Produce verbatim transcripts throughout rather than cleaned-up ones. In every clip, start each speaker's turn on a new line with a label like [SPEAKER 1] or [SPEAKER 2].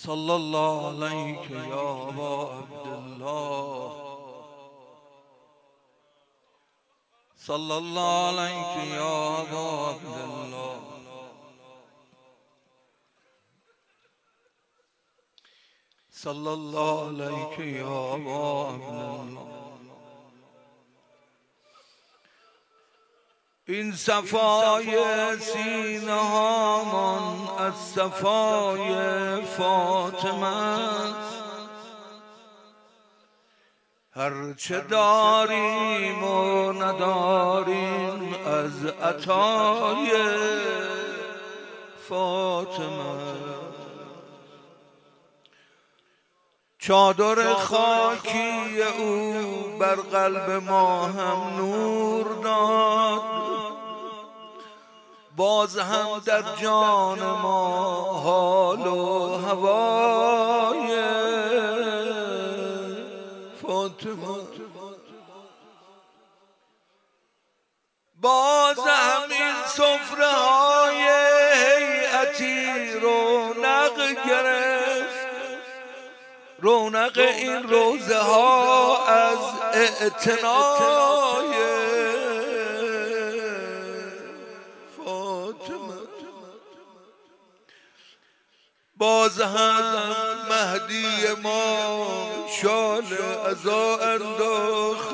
[SPEAKER 1] صلى الله عليك يا أبا عبد الله صلى الله عليك يا أبا عبد الله صلى الله عليك يا أبا عبد الله این صفای سینه هامان از صفای فاطمه است، هرچه داریم و نداریم از عطای فاطمه. چادر خاکی او بر قلب ما هم نور داد، باز هم در جان ما حال و هوای فاطمه. باز هم این سفره های هیئتی رونق گرفت، رونق این روزه ها از اعتنای فاطمه. باز هم مهدی ما شال عزا انداخت،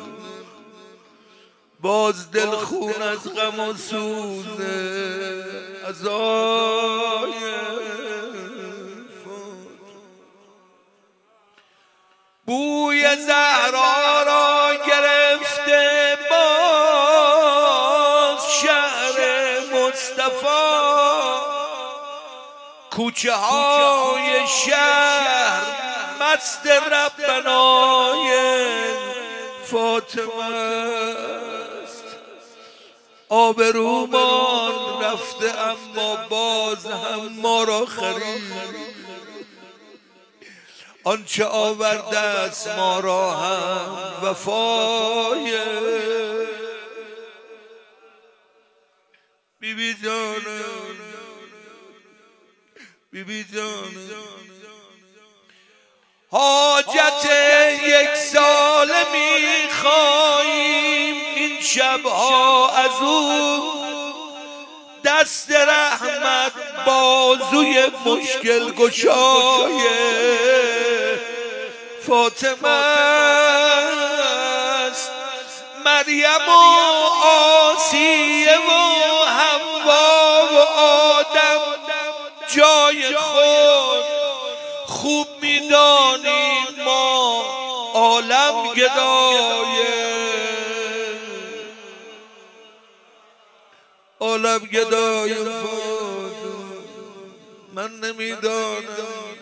[SPEAKER 1] باز دل خون از غم و سوز عزای بوی زهرا را گرفته باز شهر مصطفی، کوچه های شهر مست ربنای فاطمه است. آبرومان رفته اما باز هم ما را خرید، آنچه آورده است ما را هم وفای بی بی جانم، بی بی جانم. حاجت یک سال می خواهیم این شبها از او، دست رحمت بازوی مشکل گشای فاطمه است. مریم و آسیه و حوا و آدم جای خود خوب میدانیم ما، عالم گدای عالم گدای فاطمه. من نمیدانم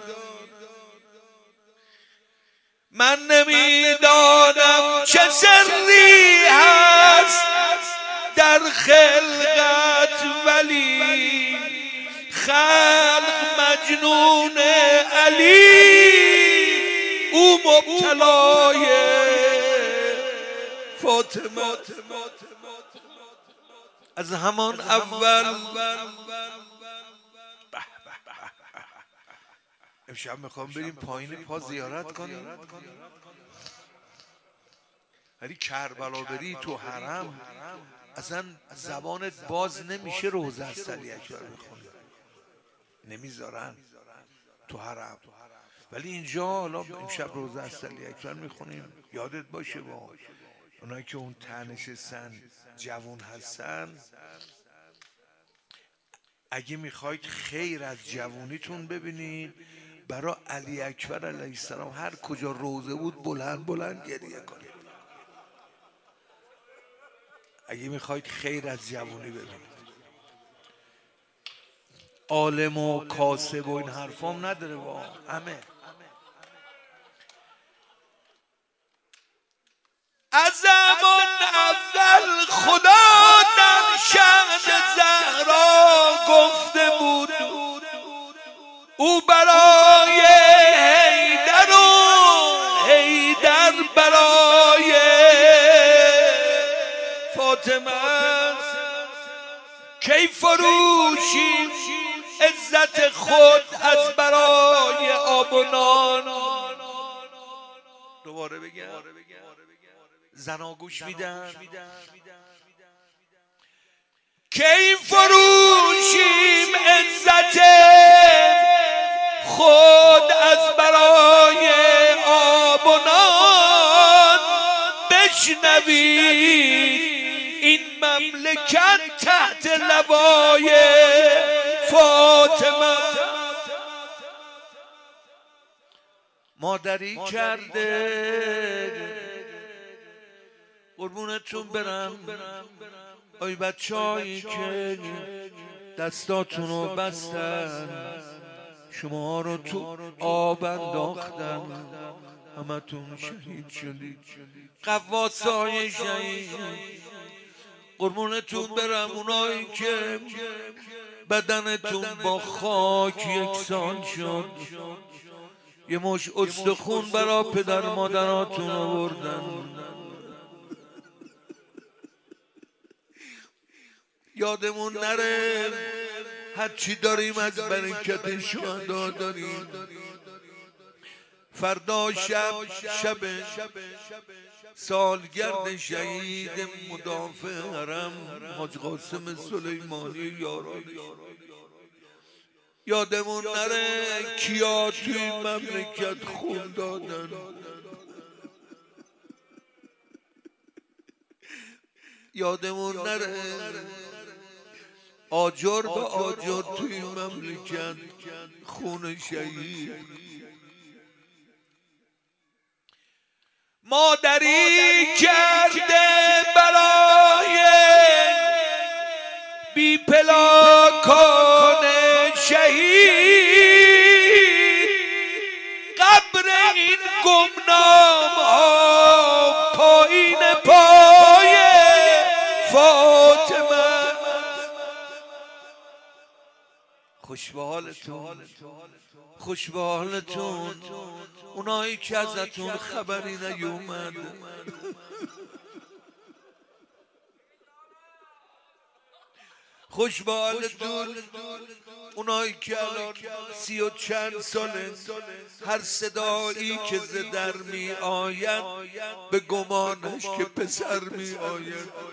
[SPEAKER 1] من نمیدانم چه سری هست در خلقت، ولی خلق مجنون علی او مبتلای فاطمه. از همان اول امشب میخوام بریم پایین پا زیارت کنیم، ولی کربلا بری تو حرم اصلا زبانت باز نمیشه روزه از علی اکبر بخونی، نمیذارن تو حرم. ولی اینجا حالا امشب روزه از علی اکبر میخونیم. یادت باشه با اونایی که اون تنشستن جوون هستن، اگه میخواید خیر از جوونیتون ببینید، برای علی اکبر علیه السلام هر کجا روزه بود بلند بلند گریه کنید. اگه میخواید خیر از جوونی ببینید. عالم و کاسب و این حرفام نداره، با همه از زمان اول خدا در شأن زهرا گفته بود او برای حیدر و حیدر برای فاطمه است. کی فروشیم عزت خود از برای آب و نان. دوباره بگم زنا گوش میدن کی فروشیم عزت خود از برای آب و نان. بشنوید این مملکت تحت لوای فاطمه مادری کرده. قربونتون برم آی بچه‌هایی که دستاتونو بستن، شما رو تو آب انداختن، همتون شهید شدید. قواسای شهید. قربونتون برم اونایی که بدنتون با خاک یکسان شد، یه مش استخون برا پدر مادراتون آوردن. یادمون نره هرچی داریم از برکت شهدا داریم. فردا شب شب سالگرد شهید مدافع حرم حاج قاسم سلیمانی یاران. یادمون نره کیا توی مملکت خون دادن. یادمون نره آجر به آجر توی مملکت خون شهید. مادری کرده برای بی پلاکان شهید. قبر این گمنام ها پایین پای فاطمه. خوش به حالتون، خوش به حالتون اونایی که ازتون خبری نیومد. خوش به حالتون اونایی که الان سی و چند ساله هر صدایی که ز در می آید به گمانش که پسر می آید.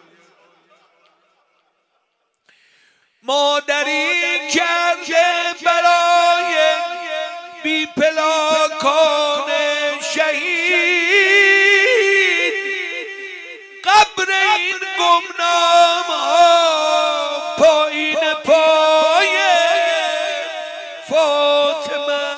[SPEAKER 1] مادری کرده برای بی پلاکان شهید. قبر این گمنام ها پایین پای فاطمه.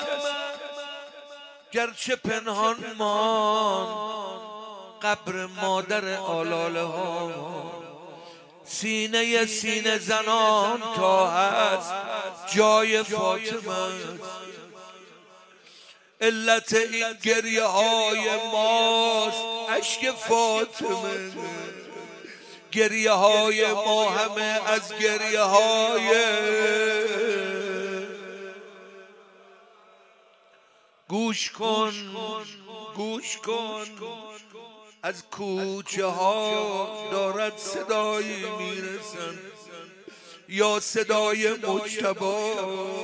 [SPEAKER 1] گرچه پنهان مان قبر مادر آلاله ها، سینه سینه زنان تا هست جای فاطمه است. علت این گریه های ماست اشک فاطمه. گریه های ما همه از گریه های گوش کن گوش کن از کوچه ها دارد صدایی میرسن، یا صدای مجتبی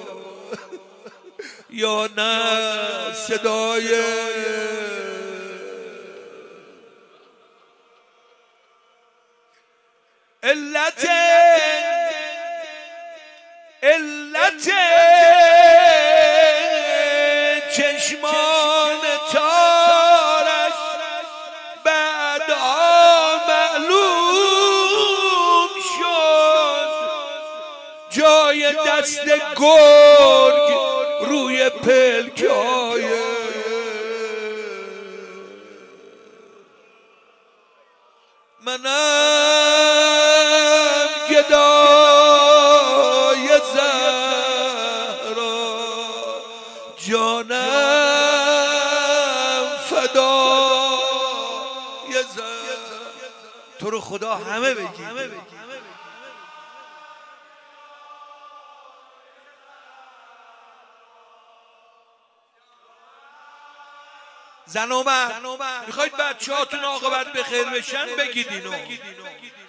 [SPEAKER 1] یا نه صدای علت علت چشمان تارش بعدها معلوم شد. جای دست گرگ روی پلکای منم گدای زهرا، جانم فدای زهرا. تو رو خدا همه بگی زن و مرد میخواید بچه هاتون عاقبت بخیر بشن بگید اینو.